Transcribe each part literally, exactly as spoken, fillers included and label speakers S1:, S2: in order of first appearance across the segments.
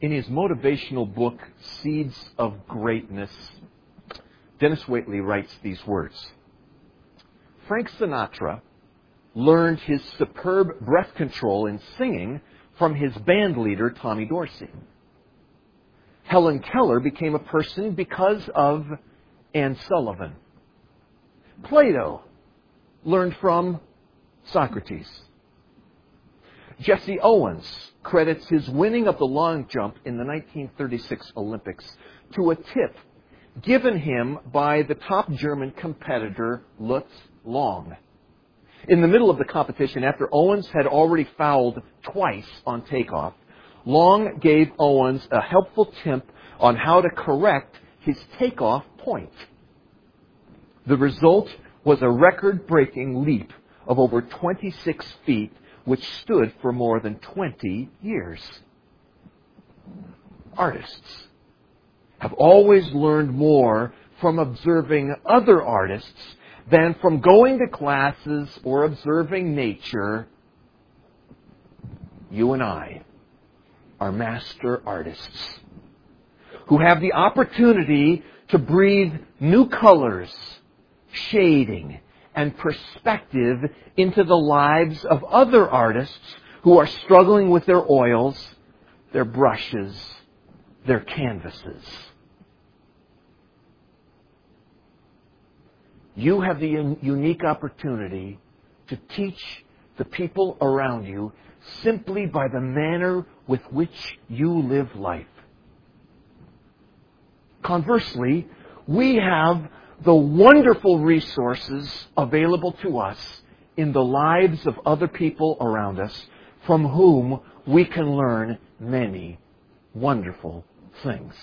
S1: In his motivational book, Seeds of Greatness, Dennis Waitley writes these words. Frank Sinatra learned his superb breath control in singing from his band leader, Tommy Dorsey. Helen Keller became a person because of Anne Sullivan. Plato learned from Socrates. Jesse Owens credits his winning of the long jump in the nineteen thirty-six Olympics to a tip given him by the top German competitor, Lutz Long. In the middle of the competition, after Owens had already fouled twice on takeoff, Long gave Owens a helpful tip on how to correct his takeoff point. The result was a record-breaking leap of over twenty-six feet, which stood for more than twenty years. Artists have always learned more from observing other artists than from going to classes or observing nature. You and I are master artists who have the opportunity to breathe new colors, shading, and perspective into the lives of other artists who are struggling with their oils, their brushes, their canvases. You have the un- unique opportunity to teach the people around you simply by the manner with which you live life. Conversely, we have the wonderful resources available to us in the lives of other people around us from whom we can learn many wonderful things.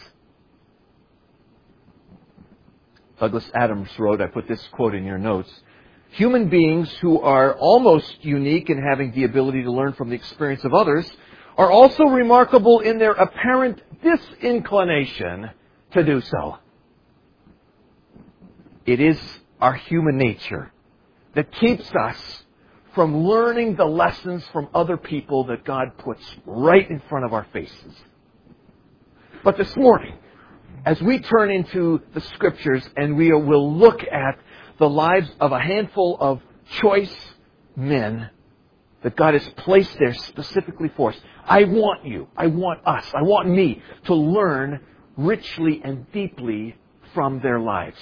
S1: Douglas Adams wrote, I put this quote in your notes, human beings who are almost unique in having the ability to learn from the experience of others are also remarkable in their apparent disinclination to do so. It is our human nature that keeps us from learning the lessons from other people that God puts right in front of our faces. But this morning, as we turn into the Scriptures and we will look at the lives of a handful of choice men that God has placed there specifically for us, I want you, I want us, I want me to learn richly and deeply from their lives.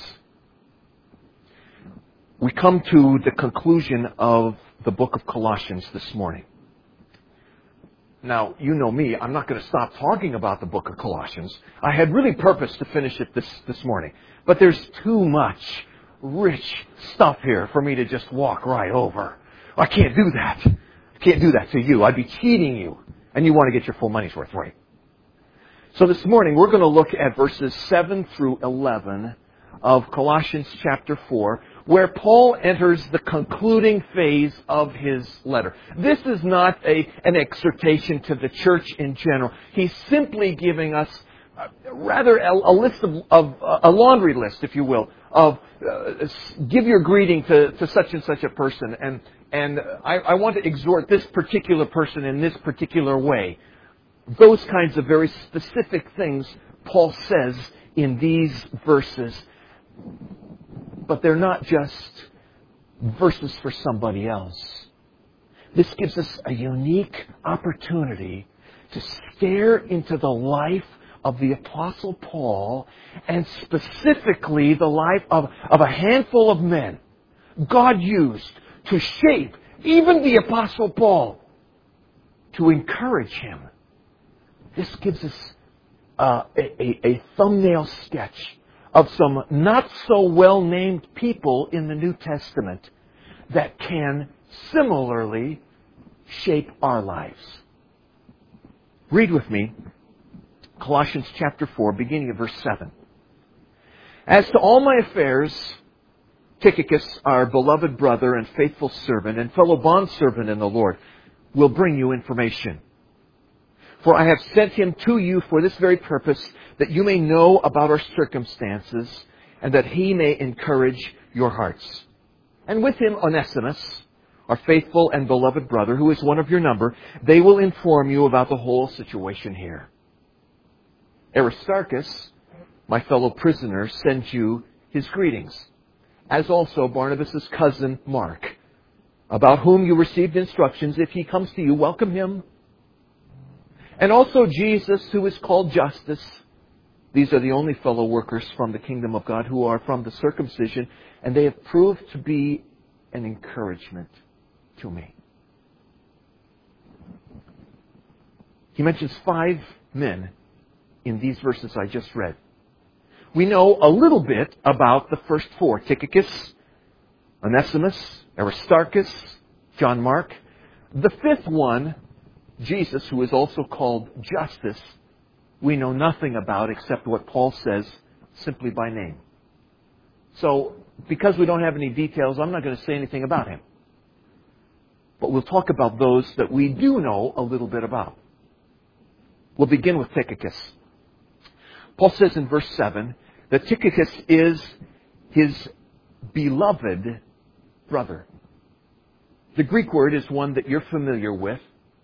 S1: We come to the conclusion of the book of Colossians this morning. Now, you know me, I'm not going to stop talking about the book of Colossians. I had really purposed to finish it this, this morning. But there's too much rich stuff here for me to just walk right over. I can't do that. I can't do that to you. I'd be cheating you. And you want to get your full money's worth, right? So this morning, we're going to look at verses seven through eleven of Colossians chapter four, where Paul enters the concluding phase of his letter. This is not a, an exhortation to the church in general. He's simply giving us uh, rather a, a list of, of uh, a laundry list, if you will, of uh, give your greeting to, to such and such a person. And, and I, I want to exhort this particular person in this particular way. Those kinds of very specific things Paul says in these verses. But they're not just verses for somebody else. This gives us a unique opportunity to stare into the life of the Apostle Paul, and specifically the life of, of a handful of men God used to shape even the Apostle Paul, to encourage him. This gives us uh, a, a, a thumbnail sketch of some not so well-named people in the New Testament that can similarly shape our lives. Read with me Colossians chapter four, beginning at verse seven. As to all my affairs, Tychicus, our beloved brother and faithful servant and fellow bondservant in the Lord, will bring you information. For I have sent him to you for this very purpose, that you may know about our circumstances, and that he may encourage your hearts. And with him Onesimus, our faithful and beloved brother, who is one of your number, they will inform you about the whole situation here. Aristarchus, my fellow prisoner, sends you his greetings, as also Barnabas' cousin Mark, about whom you received instructions. If he comes to you, welcome him. And also Jesus, who is called Justus. These are the only fellow workers from the kingdom of God who are from the circumcision, and they have proved to be an encouragement to me. He mentions five men in these verses I just read. We know a little bit about the first four: Tychicus, Onesimus, Aristarchus, John Mark. The fifth one, Jesus, who is also called Justus, we know nothing about except what Paul says simply by name. So, because we don't have any details, I'm not going to say anything about him. But we'll talk about those that we do know a little bit about. We'll begin with Tychicus. Paul says in verse seven that Tychicus is his beloved brother. The Greek word is one that you're familiar with.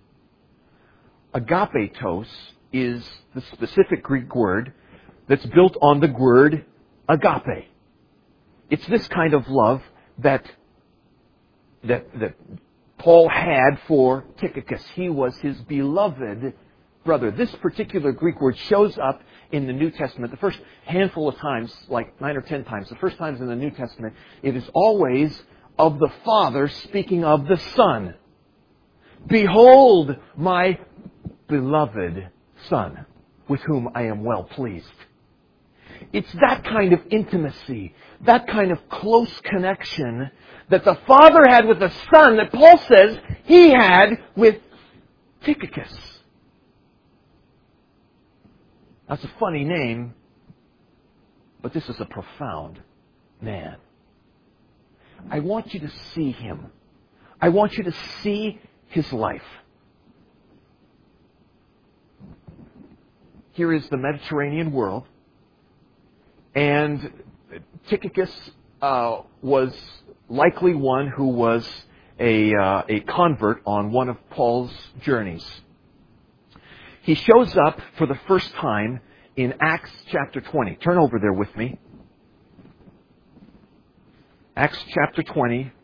S1: Agapetos is the specific Greek word that's built on the word agape. It's this kind of love that, that, that Paul had for Tychicus. He was his beloved brother. This particular Greek word shows up in the New Testament the first handful of times, like nine or ten times. The first times in the New Testament, it is always of the Father speaking of the Son. Behold my beloved Son, with whom I am well pleased. It's that kind of intimacy, that kind of close connection that the Father had with the Son that Paul says he had with Tychicus. That's a funny name, but this is a profound man. I want you to see him. I want you to see his life. Here is the Mediterranean world, and Tychicus uh, was likely one who was a, uh, a convert on one of Paul's journeys. He shows up for the first time in Acts chapter twenty. Turn over there with me. Acts chapter twenty.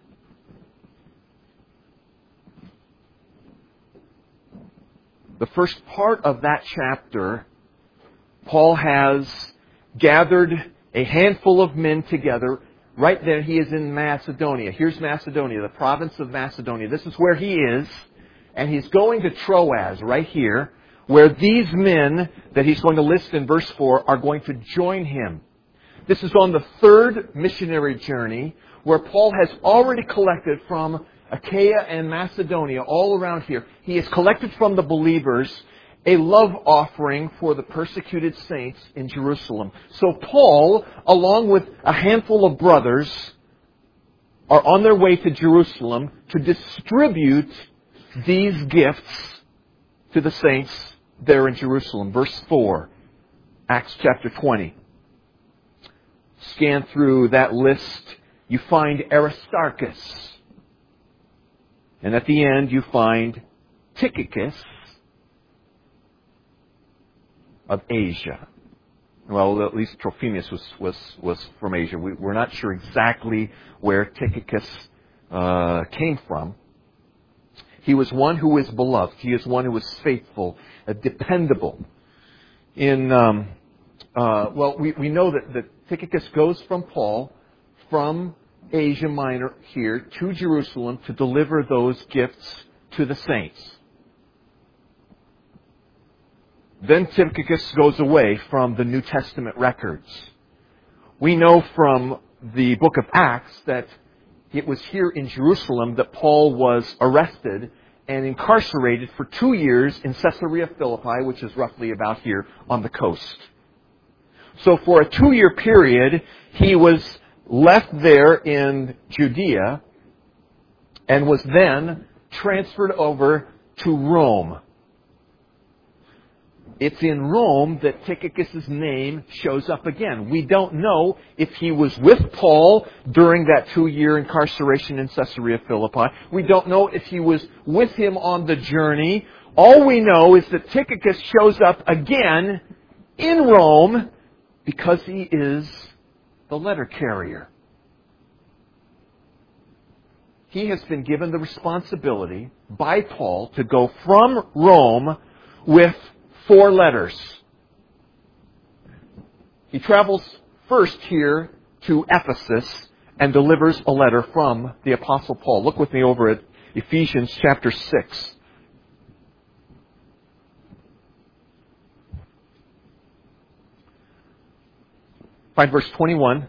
S1: The first part of that chapter, Paul has gathered a handful of men together. Right there, he is in Macedonia. Here's Macedonia, the province of Macedonia. This is where he is. And he's going to Troas right here, where these men that he's going to list in verse four are going to join him. This is on the third missionary journey, where Paul has already collected from Achaia and Macedonia, all around here. He has collected from the believers a love offering for the persecuted saints in Jerusalem. So Paul, along with a handful of brothers, are on their way to Jerusalem to distribute these gifts to the saints there in Jerusalem. Verse four, Acts chapter twenty. Scan through that list, you find Aristarchus. And at the end, you find Tychicus of Asia. Well, at least Trophimus was, was, was from Asia. We, we're not sure exactly where Tychicus uh, came from. He was one who was beloved. He is one who was faithful, uh, dependable. In um, uh, well, we, we know that, that Tychicus goes from Paul, from Asia Minor here to Jerusalem to deliver those gifts to the saints. Then Tychicus goes away from the New Testament records. We know from the book of Acts that it was here in Jerusalem that Paul was arrested and incarcerated for two years in Caesarea Philippi, which is roughly about here on the coast. So for a two-year period, he was left there in Judea and was then transferred over to Rome. It's in Rome that Tychicus' name shows up again. We don't know if he was with Paul during that two-year incarceration in Caesarea Philippi. We don't know if he was with him on the journey. All we know is that Tychicus shows up again in Rome because he is the letter carrier. He has been given the responsibility by Paul to go from Rome with four letters. He travels first here to Ephesus and delivers a letter from the Apostle Paul. Look with me over at Ephesians chapter six. Find verse twenty-one.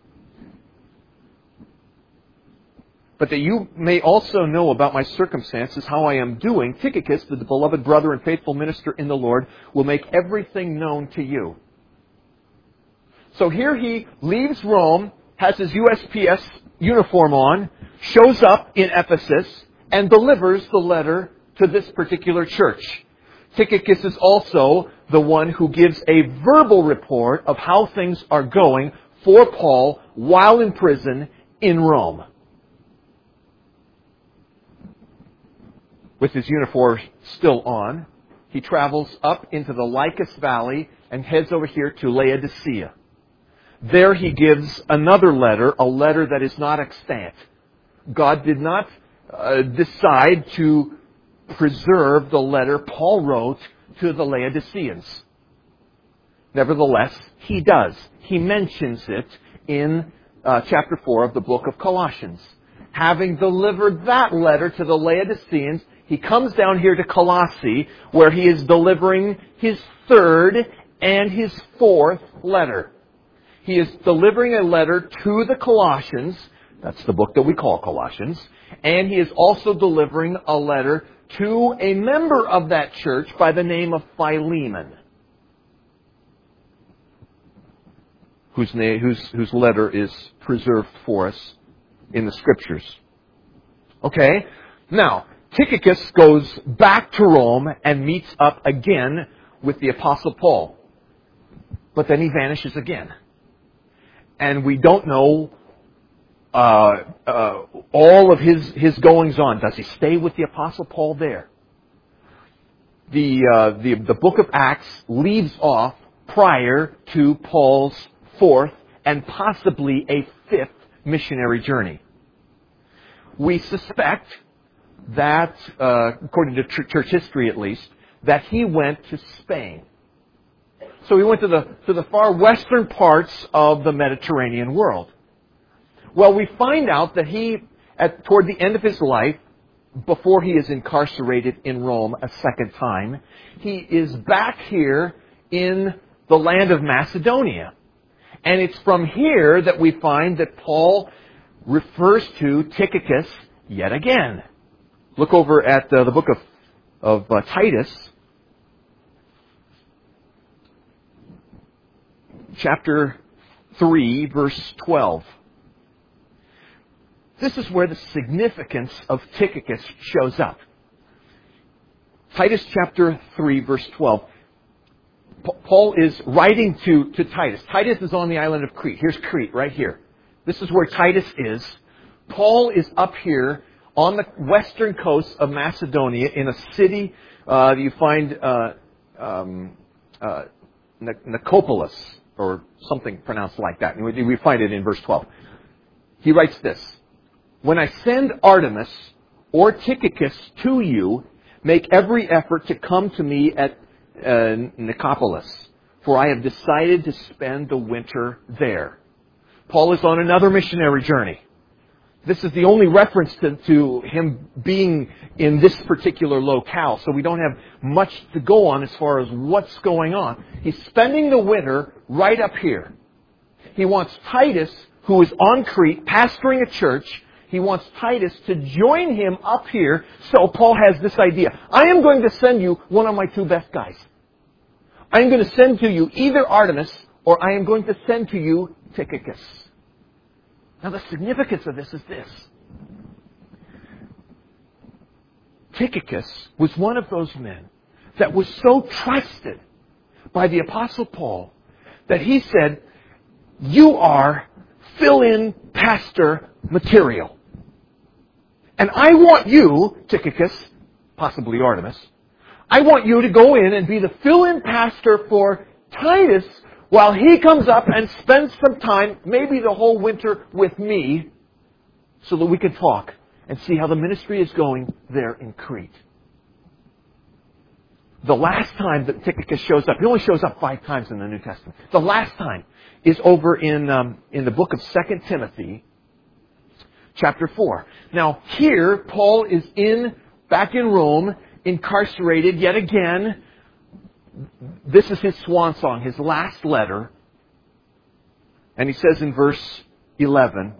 S1: But that you may also know about my circumstances, how I am doing, Tychicus, the beloved brother and faithful minister in the Lord, will make everything known to you. So here he leaves Rome, has his U S P S uniform on, shows up in Ephesus, and delivers the letter to this particular church. Tychicus is also the one who gives a verbal report of how things are going for Paul while in prison in Rome. With his uniform still on, he travels up into the Lycus Valley and heads over here to Laodicea. There he gives another letter, a letter that is not extant. God did not uh, decide to preserve the letter Paul wrote to the Laodiceans. Nevertheless, he does. He mentions it in uh, chapter four of the book of Colossians. Having delivered that letter to the Laodiceans, he comes down here to Colossae, where he is delivering his third and his fourth letter. He is delivering a letter to the Colossians. That's the book that we call Colossians. And he is also delivering a letter to a member of that church by the name of Philemon, whose, name, whose, whose letter is preserved for us in the Scriptures. Okay? Now, Tychicus goes back to Rome and meets up again with the Apostle Paul. But then he vanishes again. And we don't know uh, uh, all of his, his goings-on. Does he stay with the Apostle Paul there? The, uh, the, the book of Acts leaves off prior to Paul's fourth and possibly a fifth missionary journey. We suspect that, uh, according to ch- church history at least, that he went to Spain. So he went to the to the far western parts of the Mediterranean world. Well, we find out that he, at toward the end of his life, before he is incarcerated in Rome a second time, he is back here in the land of Macedonia. And it's from here that we find that Paul refers to Tychicus yet again. Look over at uh, the book of, of uh, Titus, chapter three, verse twelve. This is where the significance of Tychicus shows up. Titus chapter three, verse twelve. P- Paul is writing to, to Titus. Titus is on the island of Crete. Here's Crete, right here. This is where Titus is. Paul is up here on the western coast of Macedonia in a city uh, you find uh, um, uh, Nicopolis, or something pronounced like that. And we, we find it in verse twelve. He writes this: "When I send Artemas or Tychicus to you, make every effort to come to me at uh, Nicopolis, for I have decided to spend the winter there." Paul is on another missionary journey. This is the only reference to, to him being in this particular locale, so we don't have much to go on as far as what's going on. He's spending the winter right up here. He wants Titus, who is on Crete, pastoring a church, he wants Titus to join him up here, so Paul has this idea. I am going to send you one of my two best guys. I am going to send to you either Artemas, or I am going to send to you Tychicus. Now, the significance of this is this. Tychicus was one of those men that was so trusted by the Apostle Paul that he said, "You are fill-in pastor material. And I want you, Tychicus, possibly Artemas, I want you to go in and be the fill-in pastor for Titus, while he comes up and spends some time, maybe the whole winter with me, so that we can talk and see how the ministry is going there in Crete. The last time that Tychicus shows up, he only shows up five times in the New Testament. The last time is over in um, in the book of Second Timothy, chapter four. Now here, Paul is in back in Rome, incarcerated yet again. This is his swan song, his last letter. And he says in verse eleven,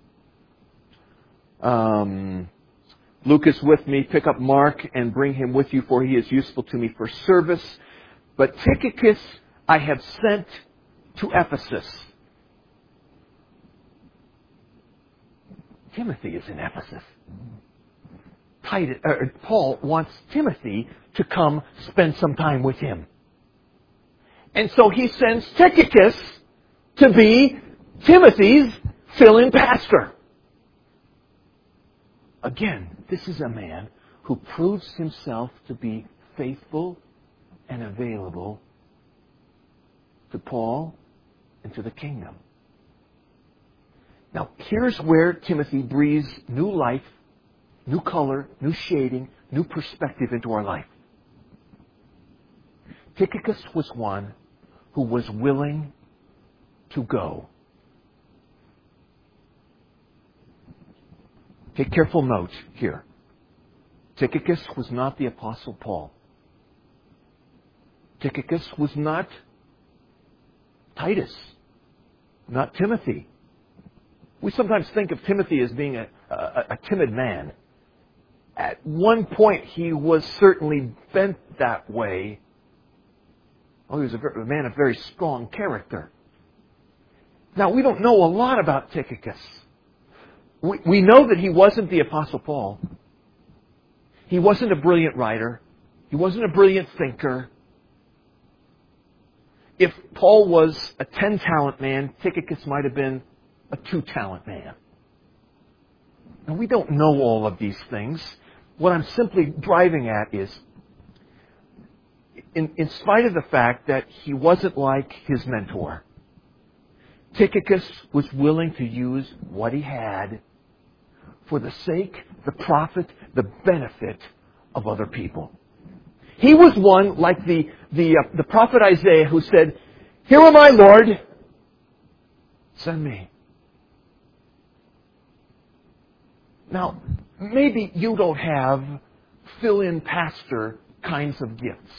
S1: um, Luke is with me, pick up Mark and bring him with you, for he is useful to me for service. But Tychicus I have sent to Ephesus. Timothy is in Ephesus. Titus, uh, Paul wants Timothy to come spend some time with him. And so he sends Tychicus to be Timothy's fill-in pastor. Again, this is a man who proves himself to be faithful and available to Paul and to the kingdom. Now, here's where Timothy breathes new life, new color, new shading, new perspective into our life. Tychicus was one who was willing to go. Take careful note here. Tychicus was not the Apostle Paul. Tychicus was not Titus, not Timothy. We sometimes think of Timothy as being a, a, a timid man. At one point, he was certainly bent that way. Oh, he was a, very, a man of very strong character. Now, we don't know a lot about Tychicus. We, we know that he wasn't the Apostle Paul. He wasn't a brilliant writer. He wasn't a brilliant thinker. If Paul was a ten-talent man, Tychicus might have been a two-talent man. Now, we don't know all of these things. What I'm simply driving at is, in, in spite of the fact that he wasn't like his mentor, Tychicus was willing to use what he had for the sake, the profit, the benefit of other people. He was one like the the, uh, the prophet Isaiah who said, "Here am I, Lord, send me." Now, maybe you don't have fill-in pastor kinds of gifts.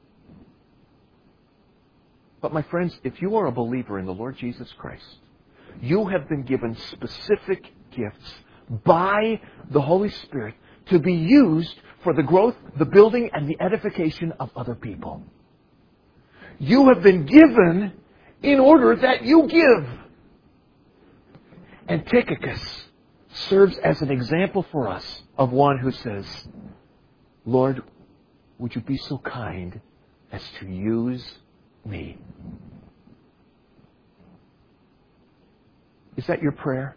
S1: But my friends, if you are a believer in the Lord Jesus Christ, you have been given specific gifts by the Holy Spirit to be used for the growth, the building, and the edification of other people. You have been given in order that you give. And Tychicus serves as an example for us of one who says, "Lord, would you be so kind as to use me?" Is that your prayer?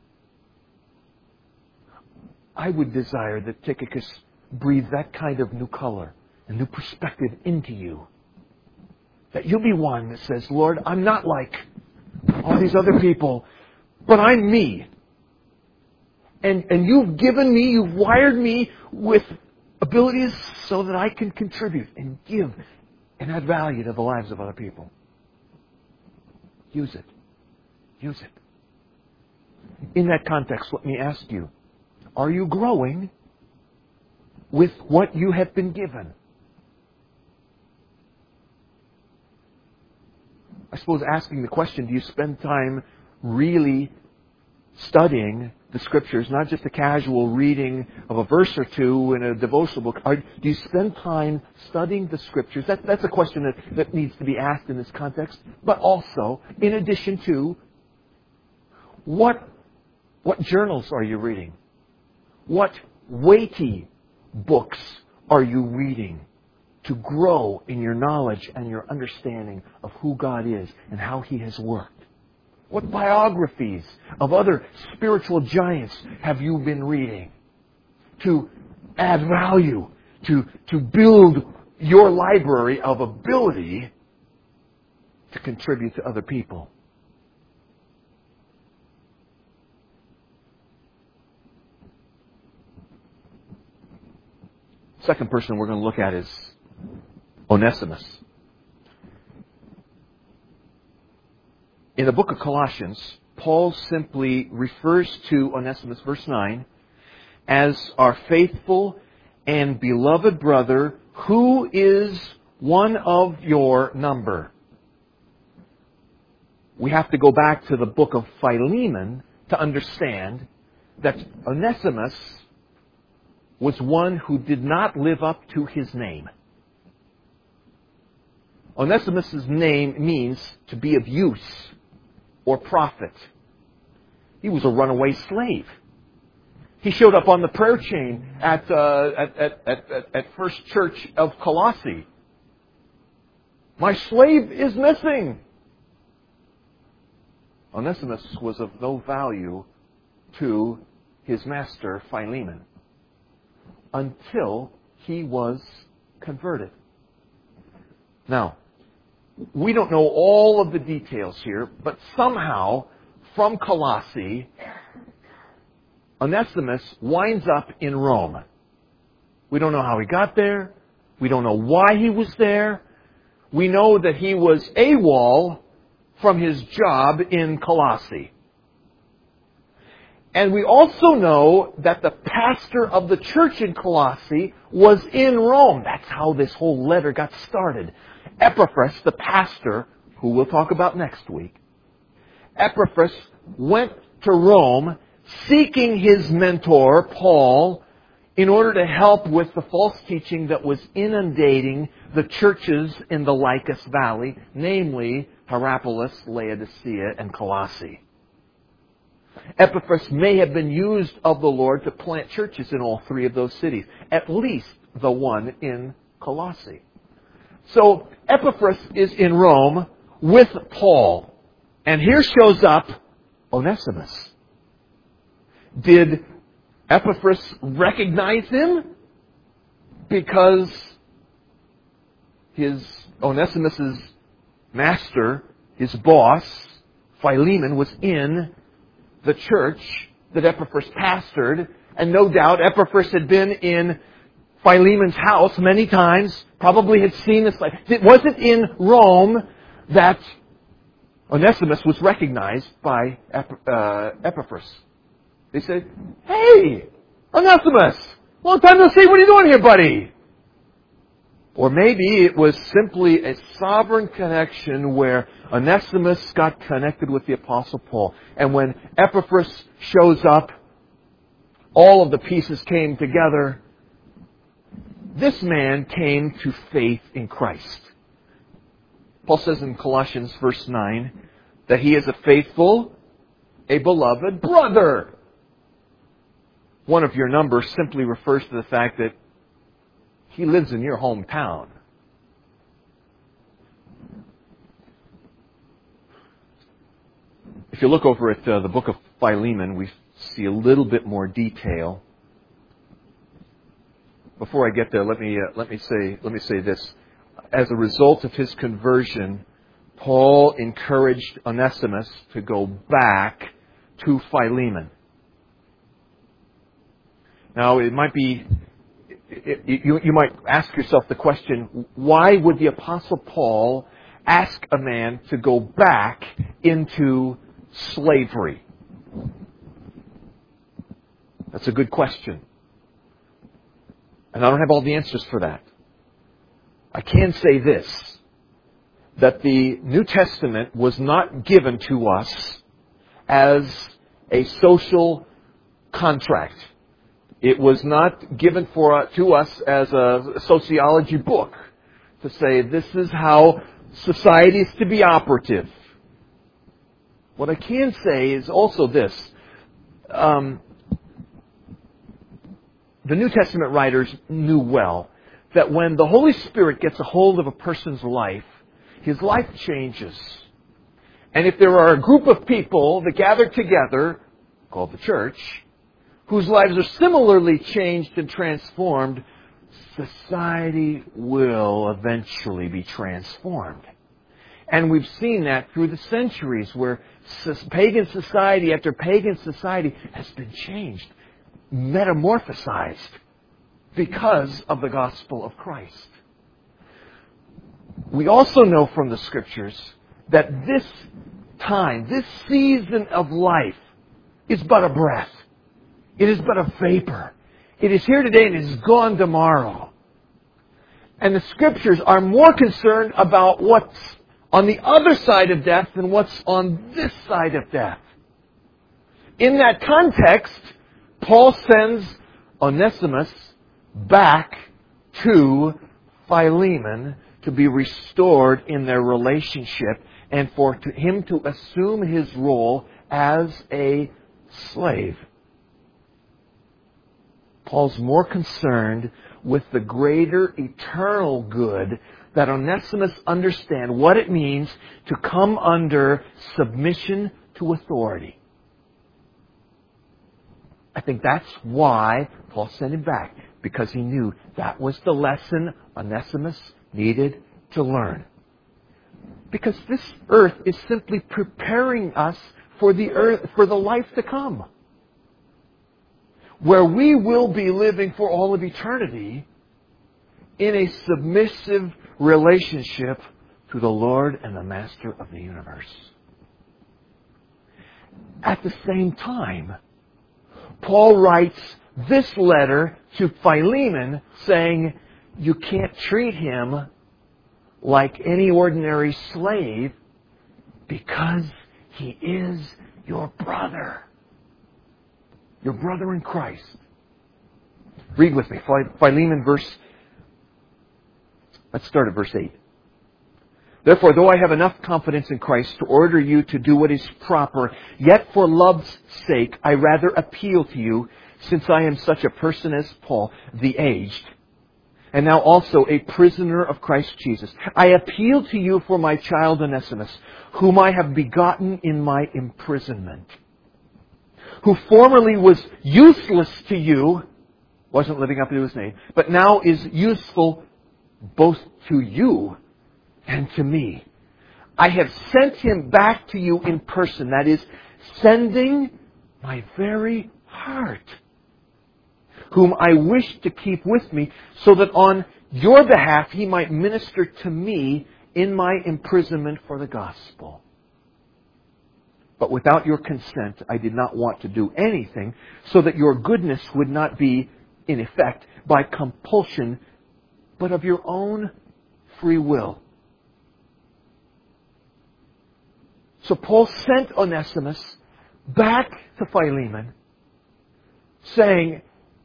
S1: I would desire that Tychicus breathe that kind of new color and new perspective into you. That you'll be one that says, "Lord, I'm not like all these other people, but I'm me. And, and you've given me, you've wired me with abilities so that I can contribute and give and add value to the lives of other people." Use it. Use it. In that context, let me ask you, are you growing with what you have been given? I suppose asking the question, do you spend time really studying the Scriptures, not just a casual reading of a verse or two in a devotional book? Or do you spend time studying the Scriptures? That, that's a question that, that needs to be asked in this context. But also, in addition to, what, what journals are you reading? What weighty books are you reading to grow in your knowledge and your understanding of who God is and how He has worked? What biographies of other spiritual giants have you been reading to add value, to, to build your library of ability to contribute to other people. Second person we're going to look at is Onesimus. In the book of Colossians, Paul simply refers to Onesimus, verse nine, as our faithful and beloved brother who is one of your number. We have to go back to the book of Philemon to understand that Onesimus was one who did not live up to his name. Onesimus' name means to be of use or profit. He was a runaway slave. He showed up on the prayer chain at, uh, at, at, at, at First Church of Colossae. My slave is missing. Onesimus was of no value to his master, Philemon, until he was converted. Now, we don't know all of the details here, but somehow, from Colossae, Onesimus winds up in Rome. We don't know how he got there. We don't know why he was there. We know that he was AWOL from his job in Colossae. And we also know that the pastor of the church in Colossae was in Rome. That's how this whole letter got started. Epaphras, the pastor, who we'll talk about next week, Epaphras went to Rome seeking his mentor, Paul, in order to help with the false teaching that was inundating the churches in the Lycus Valley, namely Hierapolis, Laodicea, and Colossae. Epaphras may have been used of the Lord to plant churches in all three of those cities, at least the one in Colossae. So Epaphras is in Rome with Paul, and here shows up Onesimus. Did Epaphras recognize him? Because his Onesimus' master, his boss, Philemon, was in the church that Epaphras pastored, and no doubt Epaphras had been in Philemon's house many times, probably had seen this life. It wasn't in Rome that Onesimus was recognized by Ep- uh, Epaphras. They said, "Hey, Onesimus, long time no see, what are you doing here, buddy?" Or maybe it was simply a sovereign connection where Onesimus got connected with the Apostle Paul. And when Epaphras shows up, all of the pieces came together. This man came to faith in Christ. Paul says in Colossians verse nine that he is a faithful, a beloved brother. One of your numbers simply refers to the fact that he lives in your hometown. If you look over at uh, the book of Philemon, we see a little bit more detail. Before I get there, let me uh, let me say let me say this. As a result of his conversion, Paul encouraged Onesimus to go back to Philemon. Now, it might be it, it, you, you might ask yourself the question: why would the Apostle Paul ask a man to go back into slavery? That's a good question. And I don't have all the answers for that. I can say this, that the New Testament was not given to us as a social contract. It was not given for to us as a sociology book to say this is how society is to be operative. What I can say is also this. Um, the New Testament writers knew well that when the Holy Spirit gets a hold of a person's life, his life changes. And if there are a group of people that gather together, called the church, whose lives are similarly changed and transformed, society will eventually be transformed. And we've seen that through the centuries where pagan society after pagan society has been changed, metamorphosized because of the gospel of Christ. We also know from the Scriptures that this time, this season of life is but a breath. It is but a vapor. It is here today and it is gone tomorrow. And the Scriptures are more concerned about what's on the other side of death than what's on this side of death. In that context, Paul sends Onesimus back to Philemon to be restored in their relationship and for to him to assume his role as a slave. Paul's more concerned with the greater eternal good that Onesimus understand what it means to come under submission to authority. I think that's why Paul sent him back, because he knew that was the lesson Onesimus needed to learn. Because this earth is simply preparing us for the earth, for the life to come, where we will be living for all of eternity in a submissive relationship to the Lord and the Master of the universe. At the same time, Paul writes this letter to Philemon saying, you can't treat him like any ordinary slave because he is your brother. Your brother in Christ. Read with me. Philemon verse... Let's start at verse eight. Therefore, though I have enough confidence in Christ to order you to do what is proper, yet for love's sake I rather appeal to you, since I am such a person as Paul, the aged, and now also a prisoner of Christ Jesus. I appeal to you for my child Onesimus, whom I have begotten in my imprisonment, who formerly was useless to you, wasn't living up to his name, but now is useful both to you and to me. I have sent him back to you in person, that is, sending my very heart, whom I wish to keep with me, so that on your behalf he might minister to me in my imprisonment for the gospel. But without your consent, I did not want to do anything, so that your goodness would not be, in effect, by compulsion, but of your own free will. So Paul sent Onesimus back to Philemon, saying,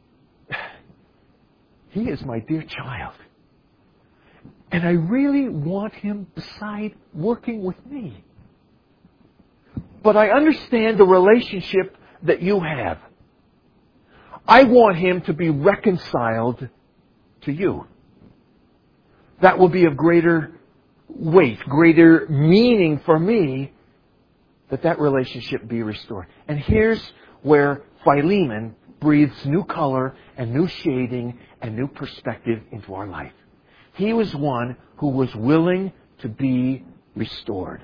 S1: he is my dear child. And I really want him beside working with me. But I understand the relationship that you have. I want him to be reconciled to you. That will be of greater weight, greater meaning for me, that that relationship be restored. And here's where Philemon breathes new color and new shading and new perspective into our life. He was one who was willing to be restored.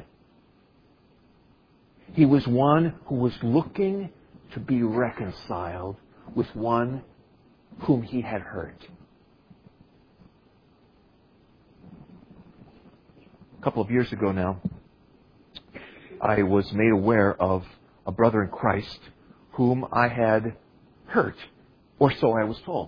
S1: He was one who was looking to be reconciled with one whom he had hurt. A couple of years ago now, I was made aware of a brother in Christ whom I had hurt, or so I was told.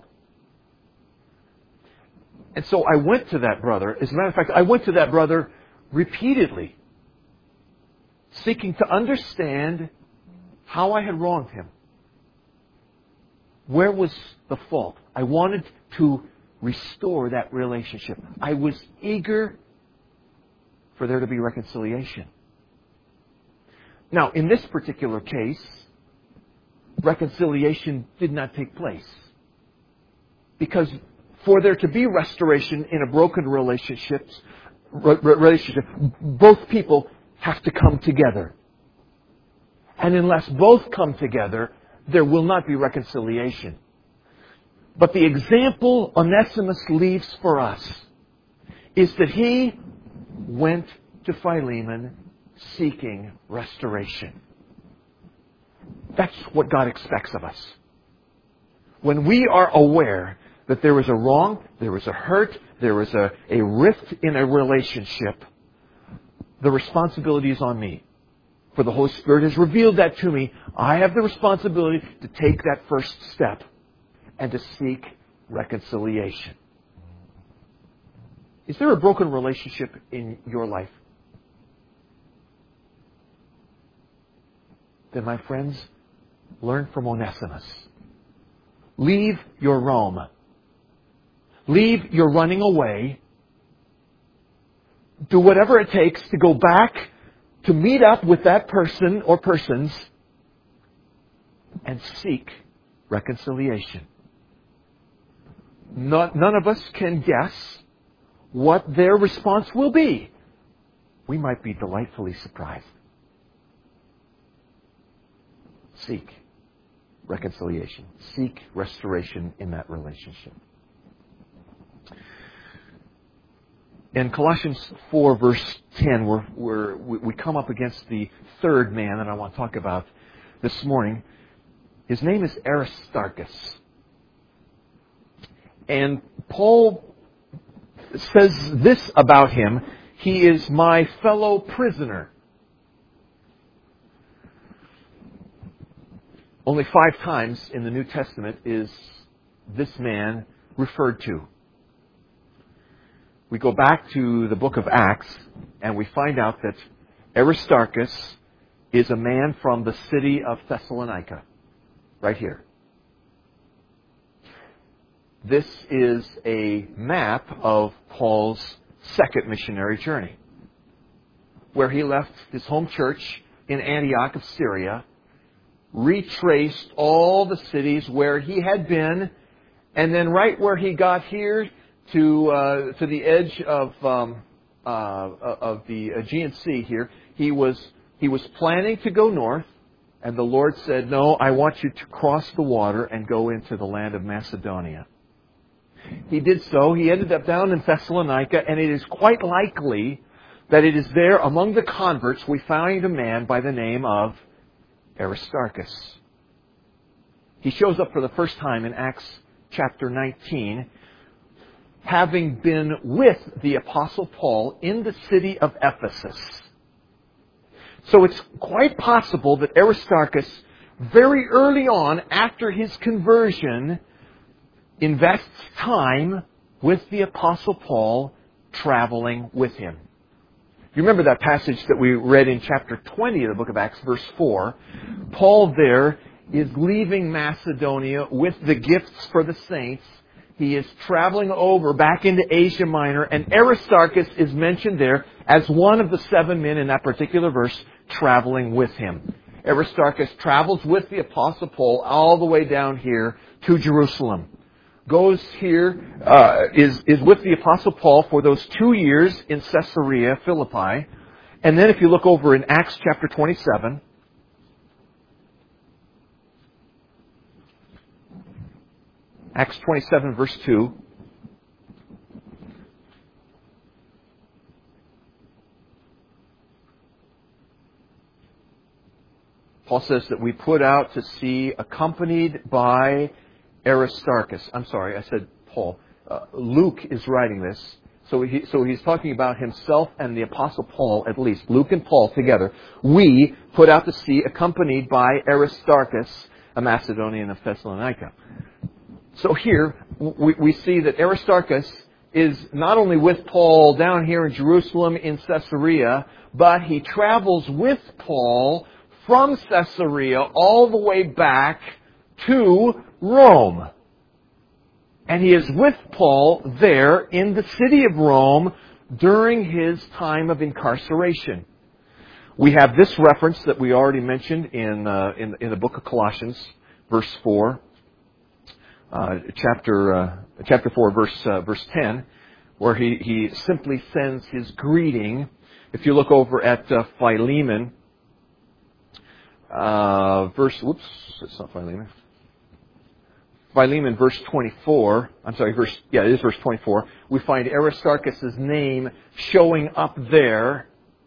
S1: And so I went to that brother. As a matter of fact, I went to that brother repeatedly, seeking to understand how I had wronged him. Where was the fault? I wanted to restore that relationship. I was eager for there to be reconciliation. Now, in this particular case, reconciliation did not take place. Because for there to be restoration in a broken relationship, relationship, both people have to come together. And unless both come together, there will not be reconciliation. But the example Onesimus leaves for us is that he went to Philemon seeking restoration. That's what God expects of us. When we are aware that there was a wrong, there was a hurt, there was a, a rift in a relationship, the responsibility is on me. For the Holy Spirit has revealed that to me. I have the responsibility to take that first step and to seek reconciliation. Is there a broken relationship in your life? Then, my friends, learn from Onesimus. Leave your Rome. Leave your running away. Do whatever it takes to go back to meet up with that person or persons and seek reconciliation. Not, none of us can guess what their response will be. We might be delightfully surprised. Seek reconciliation. Seek restoration in that relationship. In Colossians four, verse ten, we're, we're, we come up against the third man that I want to talk about this morning. His name is Aristarchus. And Paul says this about him: he is my fellow prisoner. Only five times in the New Testament is this man referred to. We go back to the book of Acts and we find out that Aristarchus is a man from the city of Thessalonica, right here. This is a map of Paul's second missionary journey, where he left his home church in Antioch of Syria, retraced all the cities where he had been, and then right where he got here to uh, to the edge of um, uh, of the Aegean Sea here, he was he was planning to go north, and the Lord said, "No, I want you to cross the water and go into the land of Macedonia." He did so. He ended up down in Thessalonica, and it is quite likely that it is there among the converts we find a man by the name of Aristarchus. He shows up for the first time in Acts chapter nineteen, having been with the Apostle Paul in the city of Ephesus. So it's quite possible that Aristarchus, very early on after his conversion, invests time with the Apostle Paul, traveling with him. You remember that passage that we read in chapter twenty of the book of Acts, verse four. Paul there is leaving Macedonia with the gifts for the saints. He is traveling over back into Asia Minor, and Aristarchus is mentioned there as one of the seven men in that particular verse traveling with him. Aristarchus travels with the Apostle Paul all the way down here to Jerusalem. Goes here, uh, is, is with the Apostle Paul for those two years in Caesarea Philippi. And then if you look over in Acts chapter twenty-seven, Acts twenty-seven verse two, Paul says that we put out to sea accompanied by Aristarchus. I'm sorry, I said Paul. Uh, Luke is writing this. So, he, so he's talking about himself and the Apostle Paul, at least. Luke and Paul together. We put out to sea accompanied by Aristarchus, a Macedonian of Thessalonica. So here, we, we see that Aristarchus is not only with Paul down here in Jerusalem in Caesarea, but he travels with Paul from Caesarea all the way back to Rome. And he is with Paul there in the city of Rome during his time of incarceration. We have this reference that we already mentioned in uh, in, in the book of Colossians, verse four, uh, chapter uh, chapter four, verse uh, verse ten, where he he simply sends his greeting. If you look over at uh, Philemon, uh, verse whoops, it's not Philemon. Philemon, verse twenty-four, I'm sorry, verse, yeah, it is verse twenty-four, we find Aristarchus' name showing up there.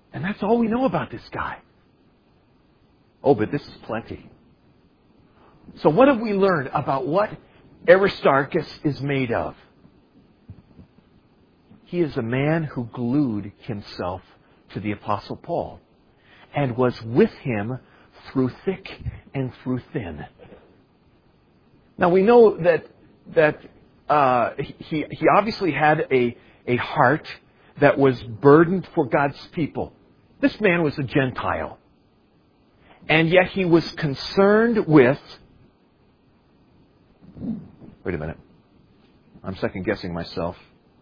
S1: And that's all we know about this guy. Oh, but this is plenty. So what have we learned about what Aristarchus is made of? He is a man who glued himself to the Apostle Paul and was with him through thick and through thin. Now we know that that uh, he he obviously had a a heart that was burdened for God's people. This man was a Gentile, and yet he was concerned with. Wait a minute. I'm second guessing myself.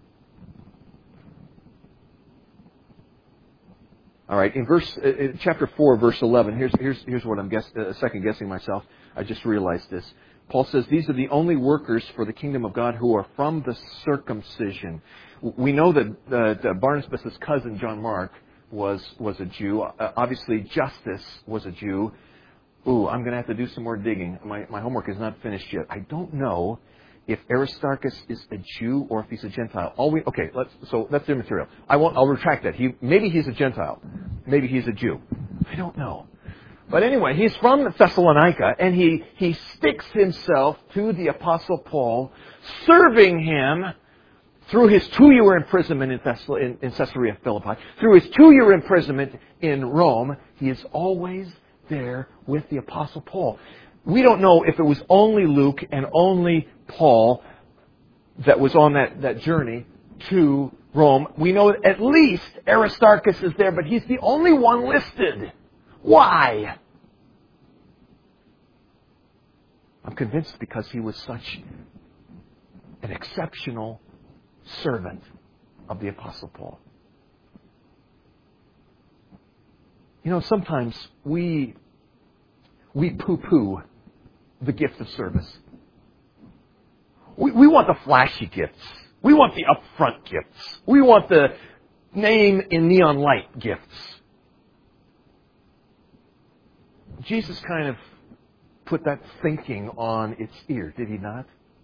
S1: All right, in verse, in chapter four, verse eleven. Here's here's here's what I'm guess, uh, second guessing myself. I just realized this. Paul says, "These are the only workers for the kingdom of God who are from the circumcision." We know that uh, Barnabas' cousin John Mark was was a Jew. Uh, obviously, Justus was a Jew. Ooh, I'm going to have to do some more digging. My my homework is not finished yet. I don't know if Aristarchus is a Jew or if he's a Gentile. All we okay, let's so that's immaterial. I won't I'll retract that. He maybe he's a Gentile. Maybe he's a Jew. I don't know. But anyway, he's from Thessalonica and he, he sticks himself to the Apostle Paul, serving him through his two-year imprisonment in, Thess- in, in Caesarea Philippi, through his two-year imprisonment in Rome. He is always there with the Apostle Paul. We don't know if it was only Luke and only Paul that was on that, that journey to Rome. We know that at least Aristarchus is there, but he's the only one listed. Why? I'm convinced because he was such an exceptional servant of the Apostle Paul. You know, sometimes we we poo-poo the gift of service. We, we want the flashy gifts. We want the upfront gifts. We want the name in neon light gifts. Jesus kind of put that thinking on its ear, did he not?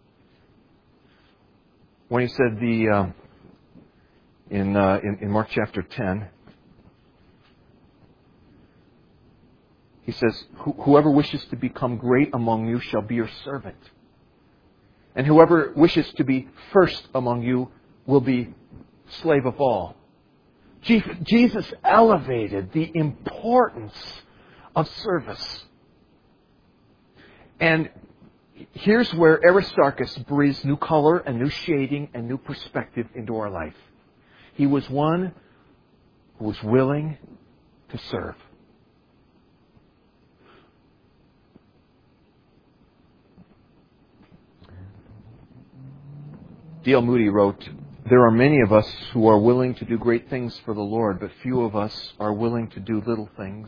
S1: When he said the uh, in, uh, in in Mark chapter ten, he says, "Whoever wishes to become great among you shall be your servant, and whoever wishes to be first among you will be slave of all." Jesus elevated the importance of service. And here's where Aristarchus breathes new color and new shading and new perspective into our life. He was one who was willing to serve. D L Moody wrote, "There are many of us who are willing to do great things for the Lord, but few of us are willing to do little things."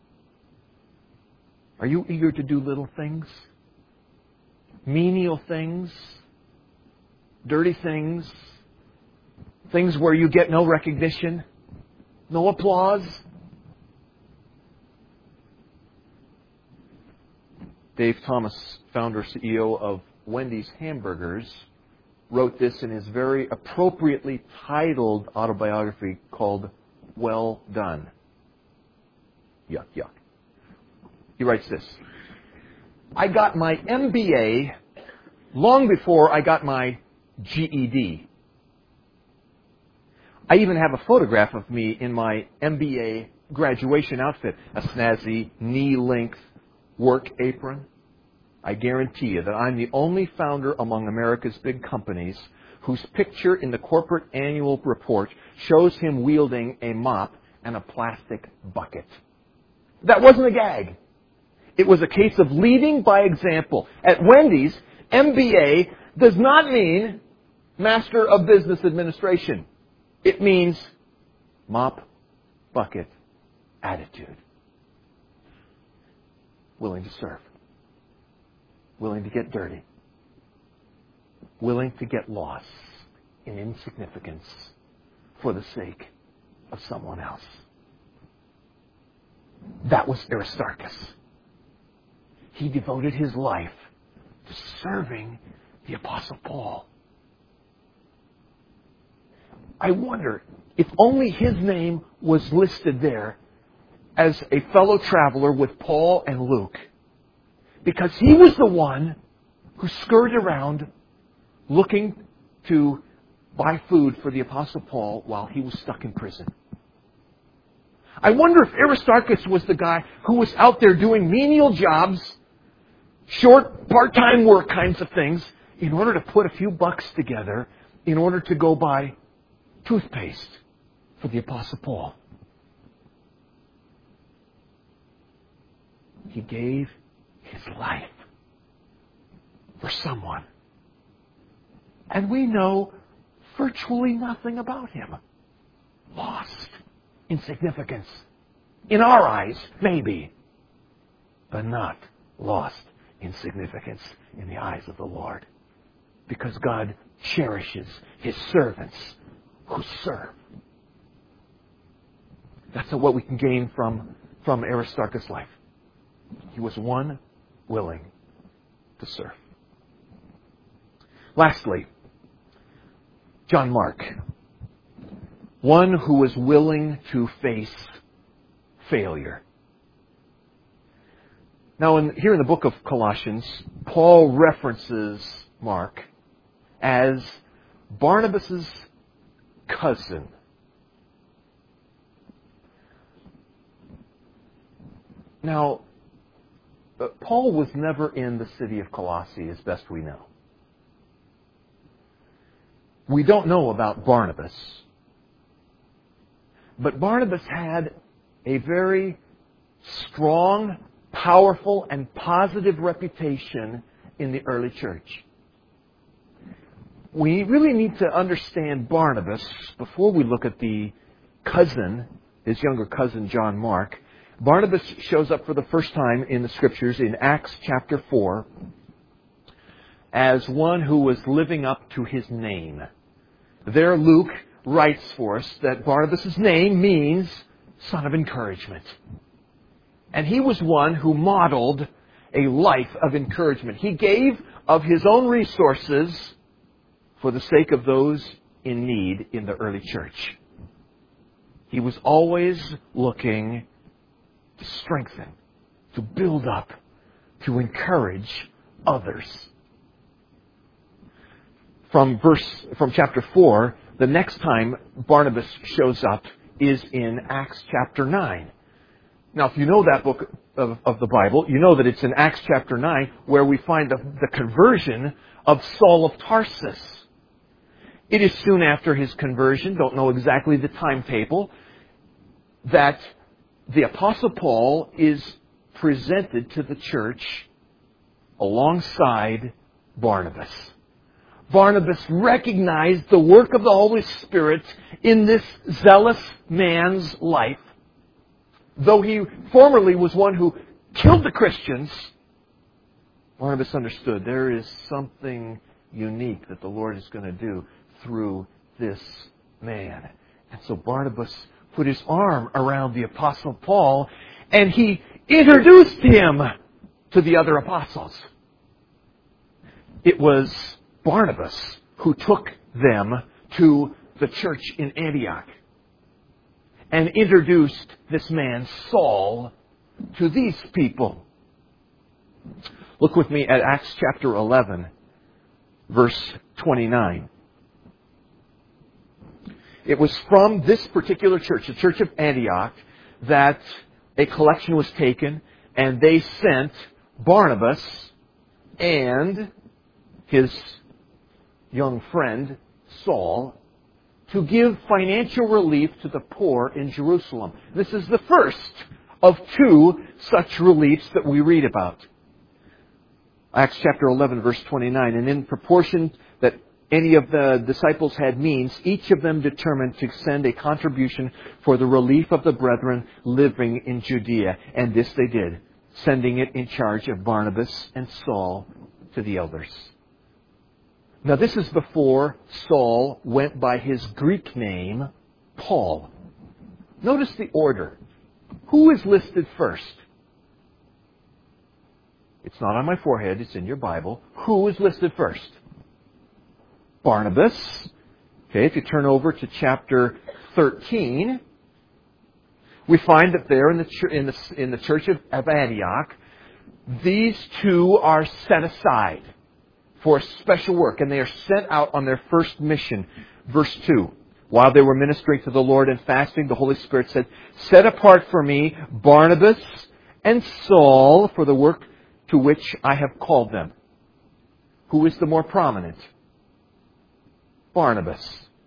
S1: Are you eager to do little things? Menial things? Dirty things? Things where you get no recognition? No applause? Dave Thomas, founder C E O of Wendy's Hamburgers, wrote this in his very appropriately titled autobiography called Well Done. Yuck, yuck. He writes this: "I got my M B A long before I got my G E D. I even have a photograph of me in my M B A graduation outfit, a snazzy knee-length work apron. I guarantee you that I'm the only founder among America's big companies whose picture in the corporate annual report shows him wielding a mop and a plastic bucket." That wasn't a gag. It was a case of leading by example. At Wendy's, M B A does not mean Master of Business Administration. It means mop, bucket, attitude. Willing to serve. Willing to get dirty. Willing to get lost in insignificance for the sake of someone else. That was Aristarchus. He devoted his life to serving the Apostle Paul. I wonder if only his name was listed there as a fellow traveler with Paul and Luke. Because he was the one who scurried around looking to buy food for the Apostle Paul while he was stuck in prison. I wonder if Aristarchus was the guy who was out there doing menial jobs, short part-time work kinds of things, in order to put a few bucks together in order to go buy toothpaste for the Apostle Paul. He gave his life for someone. And we know virtually nothing about him. Lost in significance. In our eyes, maybe. But not lost in significance in the eyes of the Lord. Because God cherishes His servants who serve. That's what we can gain from, from Aristarchus' life. He was one willing to serve. Lastly, John Mark. One who was willing to face failure. Now, in, here in the book of Colossians, Paul references Mark as Barnabas' cousin. Now, uh, Paul was never in the city of Colossae, as best we know. We don't know about Barnabas. But Barnabas had a very strong, powerful, and positive reputation in the early church. We really need to understand Barnabas before we look at the cousin, his younger cousin, John Mark. Barnabas shows up for the first time in the Scriptures in Acts chapter four as one who was living up to his name. There Luke writes for us that Barnabas' name means son of encouragement. And he was one who modeled a life of encouragement. He gave of his own resources for the sake of those in need in the early church. He was always looking to strengthen, to build up, to encourage others. From verse, from chapter four, the next time Barnabas shows up is in Acts chapter nine. Now, if you know that book of, of the Bible, you know that it's in Acts chapter nine where we find the, the conversion of Saul of Tarsus. It is soon after his conversion, don't know exactly the timetable, that the Apostle Paul is presented to the church alongside Barnabas. Barnabas recognized the work of the Holy Spirit in this zealous man's life. Though he formerly was one who killed the Christians, Barnabas understood there is something unique that the Lord is going to do through this man. And so Barnabas put his arm around the Apostle Paul and he introduced him to the other apostles. It was Barnabas who took them to the church in Antioch and introduced this man Saul to these people. Look with me at Acts chapter eleven, verse twenty-nine. It was from this particular church, the church of Antioch, that a collection was taken and they sent Barnabas and his young friend Saul to give financial relief to the poor in Jerusalem. This is the first of two such reliefs that we read about. Acts chapter eleven, verse twenty-nine. And in proportion that any of the disciples had means, each of them determined to send a contribution for the relief of the brethren living in Judea. And this they did, sending it in charge of Barnabas and Saul to the elders. Now this is before Saul went by his Greek name, Paul. Notice the order. Who is listed first? It's not on my forehead, it's in your Bible. Who is listed first? Barnabas, Okay, if you turn over to chapter thirteen, we find that there in the, ch- in the, in the church of, of Antioch, these two are set aside for a special work, and they are sent out on their first mission. Verse two, while they were ministering to the Lord and fasting, the Holy Spirit said, "Set apart for me Barnabas and Saul for the work to which I have called them." Who is the more prominent? Barnabas.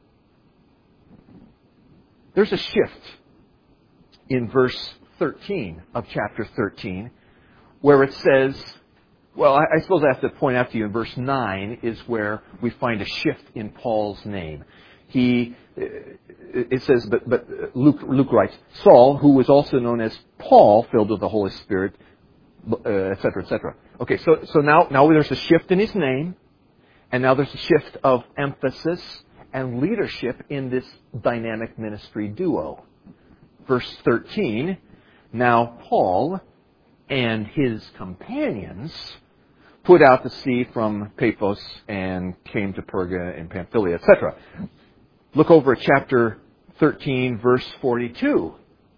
S1: There's a shift in verse thirteen of chapter thirteen, where it says, well, I, I suppose I have to point out to you in verse nine is where we find a shift in Paul's name. He, it says, but, but Luke, Luke writes, Saul, who was also known as Paul, filled with the Holy Spirit, uh, et cetera, et cetera. Okay, so, so now, now there's a shift in his name, and now there's a shift of emphasis and leadership in this dynamic ministry duo. Verse thirteen, now Paul and his companions put out to sea from Paphos and came to Perga and Pamphylia, et cetera. Look over at chapter thirteen, verse forty-two.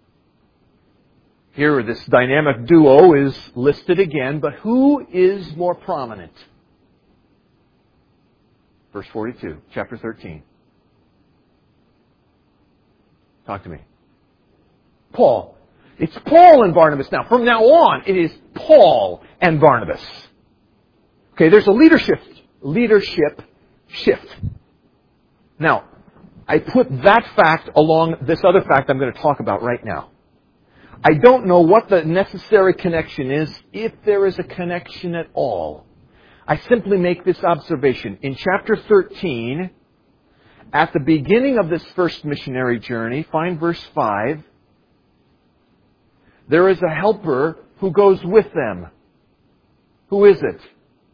S1: Here, this dynamic duo is listed again, but who is more prominent? Verse forty-two, chapter thirteen. Talk to me. Paul. It's Paul and Barnabas now. From now on, it is Paul and Barnabas. Okay, there's a leadership, leadership shift. Now, I put that fact along this other fact I'm going to talk about right now. I don't know what the necessary connection is, if there is a connection at all. I simply make this observation. In chapter thirteen, at the beginning of this first missionary journey, find verse five, there is a helper who goes with them. Who is it?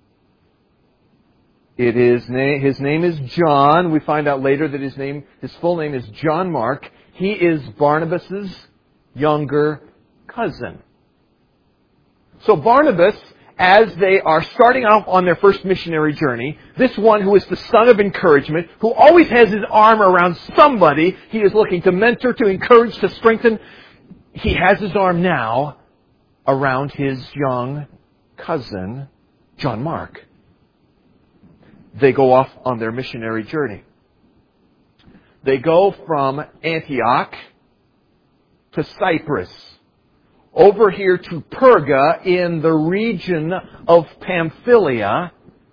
S1: It is his name is John. We find out later that his name, his full name is John Mark. He is Barnabas's younger cousin. So Barnabas, as they are starting off on their first missionary journey, this one who is the son of encouragement, who always has his arm around somebody he is looking to mentor, to encourage, to strengthen, he has his arm now around his young cousin, John Mark. They go off on their missionary journey. They go from Antioch to Cyprus, over here to Perga in the region of Pamphylia.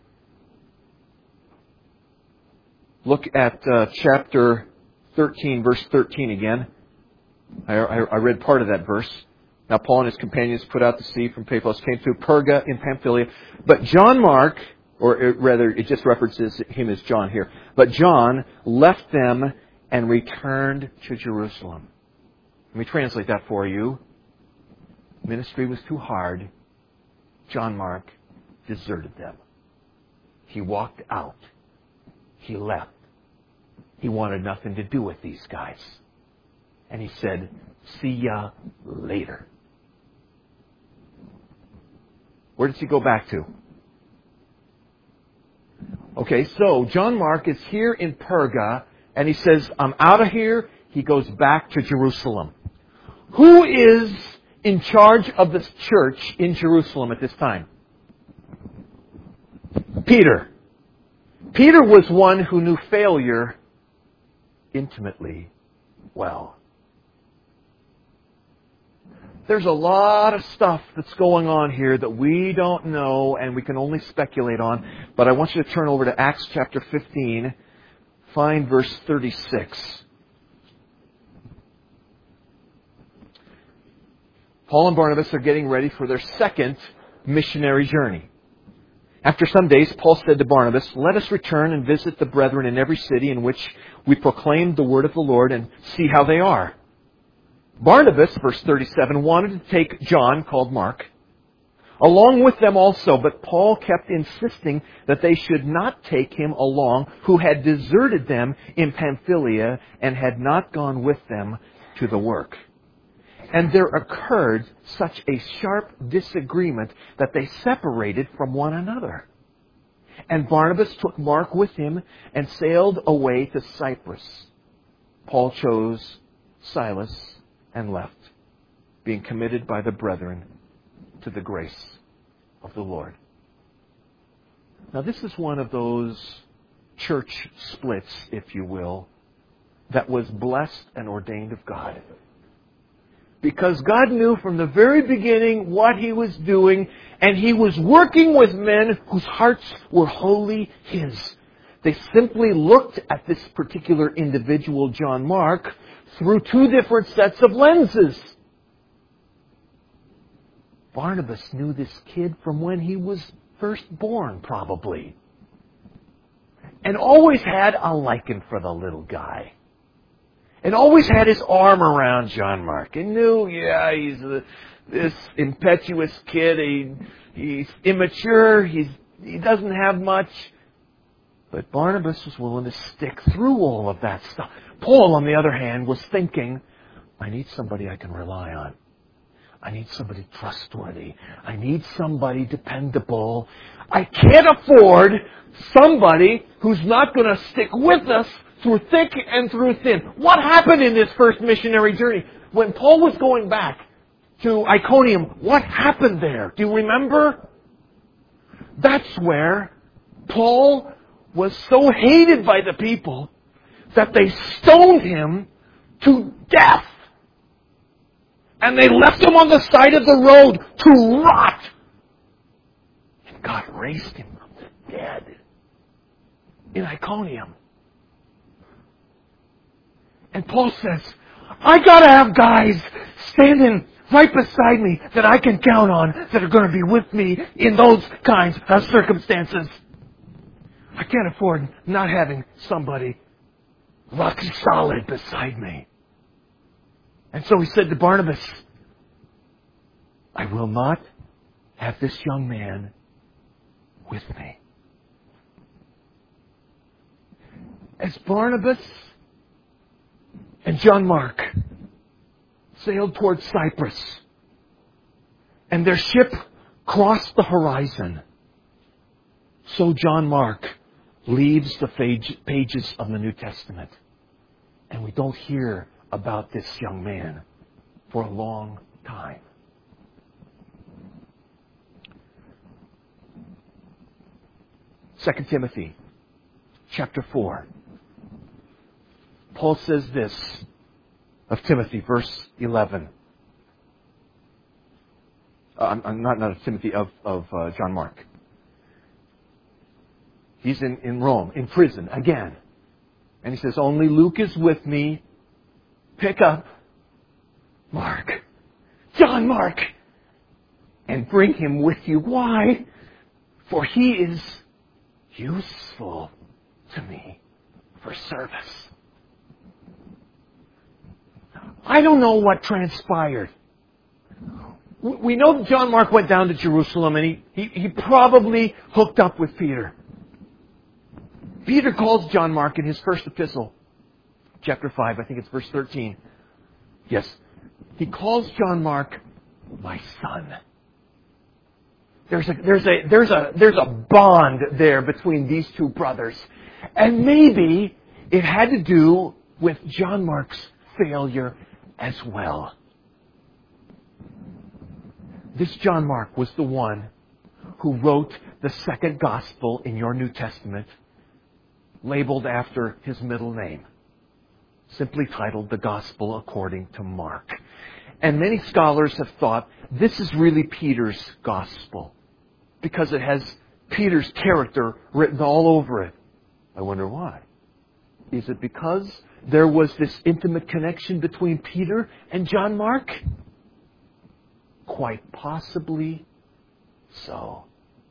S1: Look at uh, chapter thirteen, verse thirteen again. I, I, I read part of that verse. Now Paul and his companions put out to sea from Paphos, came to Perga in Pamphylia. But John Mark, or it, rather it just references him as John here, but John left them and returned to Jerusalem. Let me translate that for you. Ministry was too hard. John Mark deserted them. He walked out. He left. He wanted nothing to do with these guys. And he said, "See ya later." Where does he go back to? Okay, so John Mark is here in Perga, and he says, "I'm out of here." He goes back to Jerusalem. Who is in charge of this church in Jerusalem at this time? Peter. Peter was one who knew failure intimately well. There's a lot of stuff that's going on here that we don't know and we can only speculate on. But I want you to turn over to Acts chapter fifteen. Find verse thirty-six. Paul and Barnabas are getting ready for their second missionary journey. After some days, Paul said to Barnabas, "Let us return and visit the brethren in every city in which we proclaimed the word of the Lord and see how they are." Barnabas, verse thirty-seven, wanted to take John, called Mark, along with them also, but Paul kept insisting that they should not take him along, who had deserted them in Pamphylia and had not gone with them to the work. And there occurred such a sharp disagreement that they separated from one another. And Barnabas took Mark with him and sailed away to Cyprus. Paul chose Silas and left, being committed by the brethren to the grace of the Lord. Now this is one of those church splits, if you will, that was blessed and ordained of God. Because God knew from the very beginning what He was doing, and He was working with men whose hearts were wholly His. They simply looked at this particular individual, John Mark, through two different sets of lenses. Barnabas knew this kid from when he was first born, probably. And always had a liking for the little guy. And always had his arm around John Mark. And knew, yeah, he's a, this impetuous kid. He, he's immature. He's, he doesn't have much. But Barnabas was willing to stick through all of that stuff. Paul, on the other hand, was thinking, I need somebody I can rely on. I need somebody trustworthy. I need somebody dependable. I can't afford somebody who's not going to stick with us through thick and through thin. What happened in this first missionary journey? When Paul was going back to Iconium, what happened there? Do you remember? That's where Paul was so hated by the people that they stoned him to death. And they left him on the side of the road to rot. And God raised him from the dead in Iconium. And Paul says, I gotta have guys standing right beside me that I can count on that are going to be with me in those kinds of circumstances. I can't afford not having somebody rock solid beside me. And so he said to Barnabas, I will not have this young man with me. As Barnabas and John Mark sailed towards Cyprus, and their ship crossed the horizon, so John Mark leaves the pages of the New Testament. And we don't hear about this young man for a long time. Second Timothy chapter four. Paul says this of Timothy, verse eleven. Uh, I'm not, not of Timothy, of, of uh, John Mark. He's in, in Rome, in prison, again. And he says, only Luke is with me. Pick up Mark, John Mark, and bring him with you. Why? For he is useful to me for service. I don't know what transpired. We know that John Mark went down to Jerusalem and he, he, he probably hooked up with Peter. Peter calls John Mark in his first epistle, chapter five, I think it's verse thirteen. Yes. He calls John Mark my son. There's a, there's a, there's a, there's a bond there between these two brothers. And maybe it had to do with John Mark's failure as well. This John Mark was the one who wrote the second gospel in your New Testament, labeled after his middle name, simply titled The Gospel According to Mark. And many scholars have thought this is really Peter's gospel because it has Peter's character written all over it. I wonder why. Is it because there was this intimate connection between Peter and John Mark? Quite possibly so.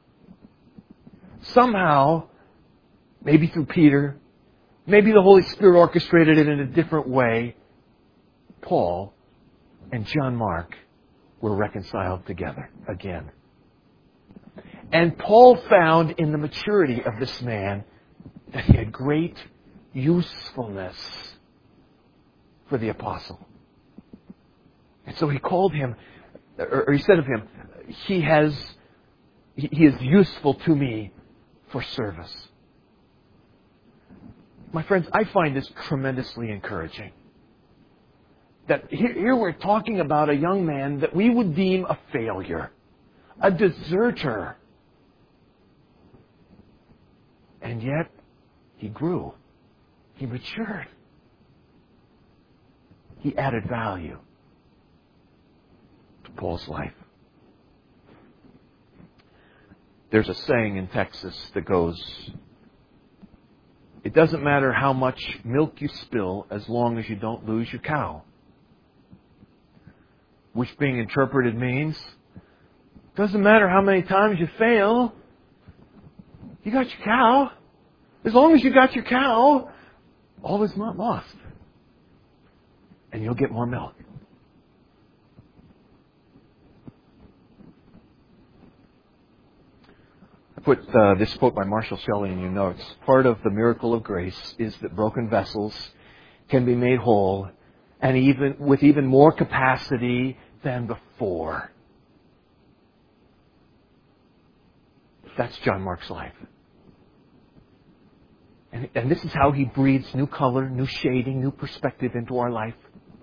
S1: Somehow, maybe through Peter, maybe the Holy Spirit orchestrated it in a different way, Paul and John Mark were reconciled together again. And Paul found in the maturity of this man that he had great usefulness for the apostle. And so he called him, or he said of him, he has, he is useful to me for service. My friends, I find this tremendously encouraging. That here, here we're talking about a young man that we would deem a failure, a deserter. And yet, he grew. He matured. He added value to Paul's life. There's a saying in Texas that goes, it doesn't matter how much milk you spill as long as you don't lose your cow. Which being interpreted means, it doesn't matter how many times you fail, you got your cow. As long as you got your cow, all is not lost. And you'll get more milk. I put uh, this quote by Marshall Shelley in your notes. Part of the miracle of grace is that broken vessels can be made whole, and even with even more capacity than before. That's John Mark's life. And, and this is how he breathes new color, new shading, new perspective into our life.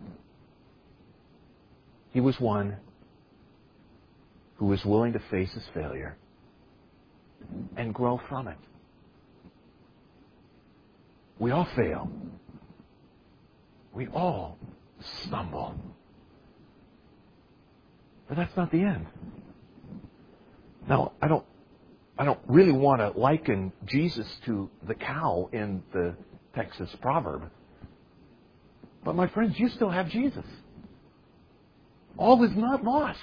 S1: He was one who was willing to face his failure and grow from it. We all fail. We all stumble. But that's not the end. Now, I don't I don't really want to liken Jesus to the cow in the Texas proverb. But my friends, you still have Jesus. All is not lost.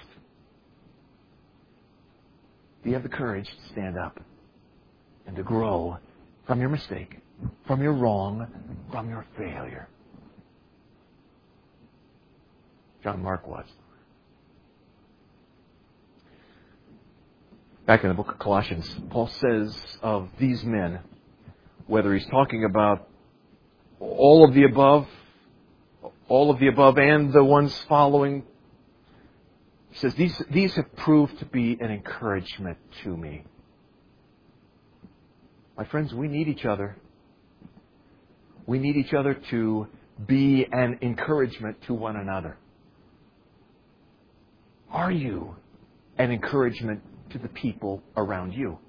S1: Do you have the courage to stand up and to grow from your mistake, from your wrong, from your failure? John Mark was. Back in the book of Colossians, Paul says of these men, whether he's talking about all of the above, all of the above and the ones following, he says, these, these have proved to be an encouragement to me. My friends, we need each other. We need each other to be an encouragement to one another. Are you an encouragement to the people around you?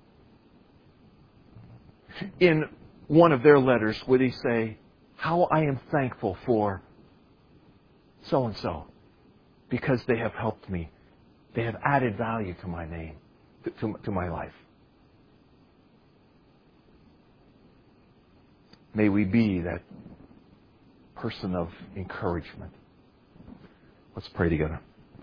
S1: In one of their letters, would he say, how I am thankful for so-and-so because they have helped me. They have added value to my name, to, to, to my life. May we be that person of encouragement. Let's pray together.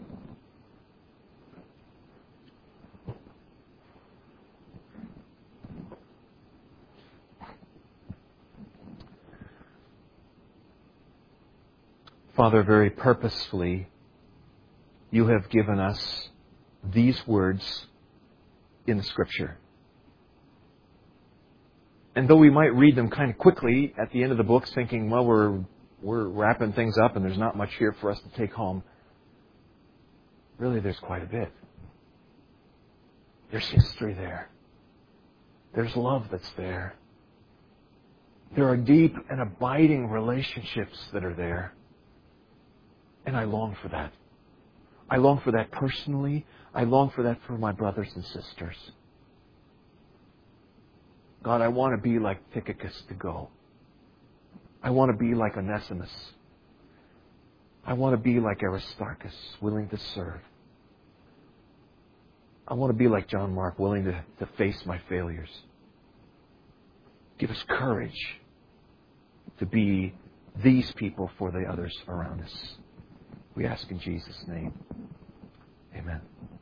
S1: Father, very purposefully, you have given us these words in the Scripture. And though we might read them kind of quickly at the end of the books, thinking, well, we're we're wrapping things up and there's not much here for us to take home, really there's quite a bit. There's history there. There's love that's there. There are deep and abiding relationships that are there. And I long for that. I long for that personally. I long for that for my brothers and sisters. God, I want to be like Tychicus to go. I want to be like Onesimus. I want to be like Aristarchus, willing to serve. I want to be like John Mark, willing to, to face my failures. Give us courage to be these people for the others around us. We ask in Jesus' name. Amen.